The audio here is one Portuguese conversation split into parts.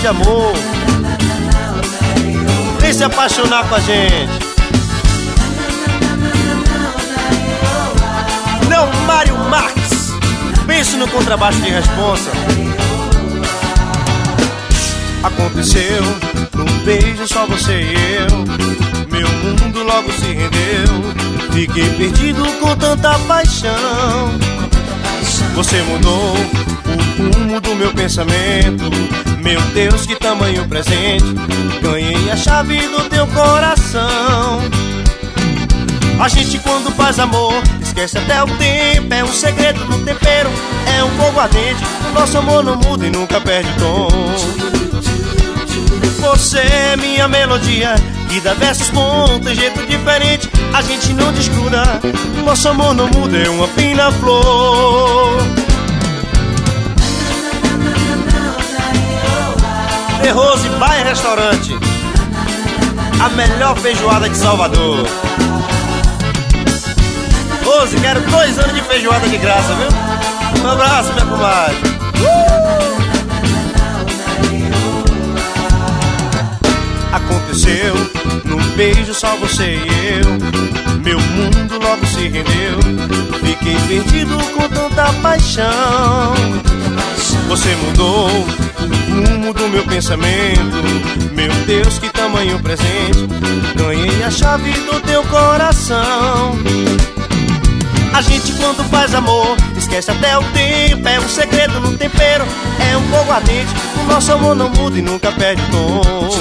amor, vem se apaixonar com a gente. Mário Marques, penso no contrabaixo de responsa. Aconteceu num beijo só você e eu, meu mundo logo se rendeu. Fiquei perdido com tanta paixão. Você mudou o rumo do meu pensamento. Meu Deus, que tamanho presente. Ganhei a chave do teu coração. A gente quando faz amor esquece até o tempo. É um segredo no tempero, é um fogo ardente. O nosso amor não muda e nunca perde o tom. Você é minha melodia, que dá versos bons, tem jeito diferente. A gente não desgruda, o nosso amor não muda, é uma fina flor. The Rose Bar Restaurante, a melhor feijoada de Salvador. Rose, quero 2 anos de feijoada de graça, viu? Um abraço, minha comadre. Aconteceu num beijo só você e eu, meu mundo logo se rendeu. Fiquei perdido com tanta paixão. Você mudou o rumo do meu pensamento. Meu Deus, que tamanho presente. Ganhei a chave do teu coração. A gente quando faz amor esquece até o tempo. É um segredo no tempero, é um fogo ardente. O nosso amor não muda e nunca perde o tom.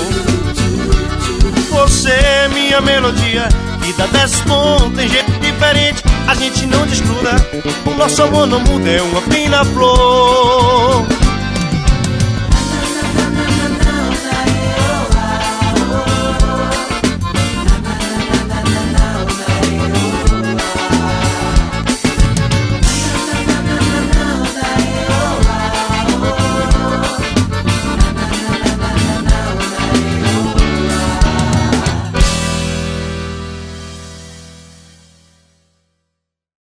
Você é minha melodia, que dá versos bons, tem jeito diferente. A gente não desgruda, o nosso amor não muda, é uma fina flor.